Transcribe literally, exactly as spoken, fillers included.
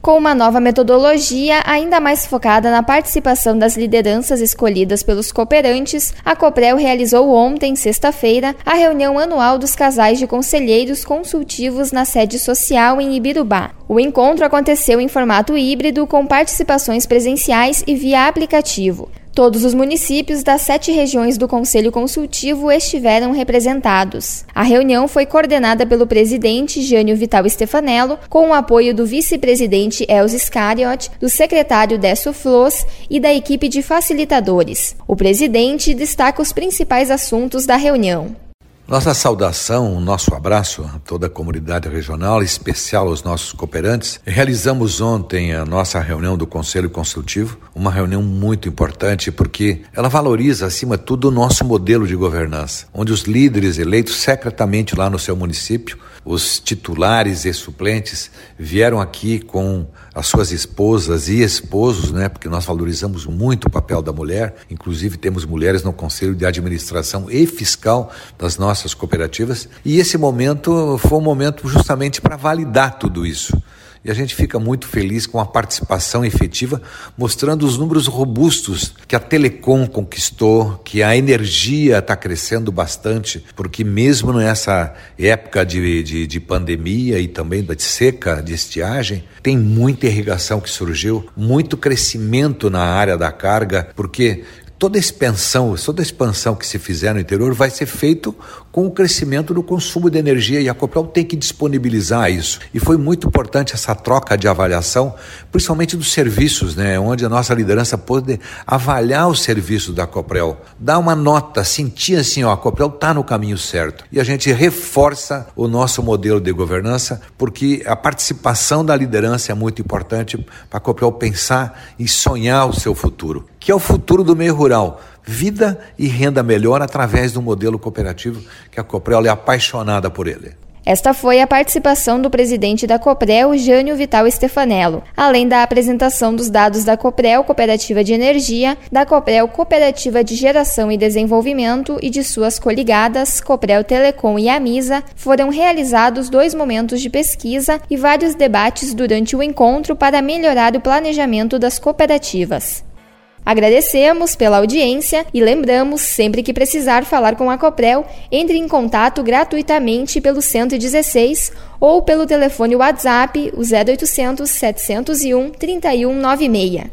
Com uma nova metodologia, ainda mais focada na participação das lideranças escolhidas pelos cooperantes, a Coprel realizou ontem, sexta-feira, a reunião anual dos casais de conselheiros consultivos na sede social em Ibirubá. O encontro aconteceu em formato híbrido, com participações presenciais e via aplicativo. Todos os municípios das sete regiões do Conselho Consultivo estiveram representados. A reunião foi coordenada pelo presidente Jânio Vital Stefanello, com o apoio do vice-presidente Elza Scariot, do secretário Décio Flos e da equipe de facilitadores. O presidente destaca os principais assuntos da reunião. Nossa saudação, nosso abraço a toda a comunidade regional, em especial aos nossos cooperantes. Realizamos ontem a nossa reunião do Conselho Consultivo, uma reunião muito importante porque ela valoriza, acima de tudo, o nosso modelo de governança, onde os líderes eleitos secretamente lá no seu município, os titulares e suplentes, vieram aqui com as suas esposas e esposos, né? Porque nós valorizamos muito o papel da mulher, inclusive temos mulheres no Conselho de Administração e Fiscal das nossas cooperativas, e esse momento foi um momento justamente para validar tudo isso. E a gente fica muito feliz com a participação efetiva, mostrando os números robustos que a Telecom conquistou, que a energia está crescendo bastante, porque mesmo nessa época de, de, de pandemia e também de seca, de estiagem, tem muita irrigação que surgiu, muito crescimento na área da carga, porque toda a expansão, toda a expansão que se fizer no interior vai ser feito com o crescimento do consumo de energia, e a Coprel tem que disponibilizar isso. E foi muito importante essa troca de avaliação, principalmente dos serviços, né, onde a nossa liderança pôde avaliar os serviços da Coprel, dar uma nota, sentir assim, ó, a Coprel está no caminho certo. E a gente reforça o nosso modelo de governança, porque a participação da liderança é muito importante para a Coprel pensar e sonhar o seu futuro, que é o futuro do meio rural. Vida e renda melhor através do modelo cooperativo, que a Coprel é apaixonada por ele. Esta foi a participação do presidente da Coprel, Jânio Vital Stefanello, além da apresentação dos dados da Coprel Cooperativa de Energia, da Coprel Cooperativa de Geração e Desenvolvimento e de suas coligadas, Coprel Telecom e Amisa. Foram realizados dois momentos de pesquisa e vários debates durante o encontro para melhorar o planejamento das cooperativas. Agradecemos pela audiência e lembramos, sempre que precisar falar com a Coprel, entre em contato gratuitamente pelo cento e dezesseis ou pelo telefone WhatsApp, o zero oitocentos, setecentos e um, trinta e um noventa e seis.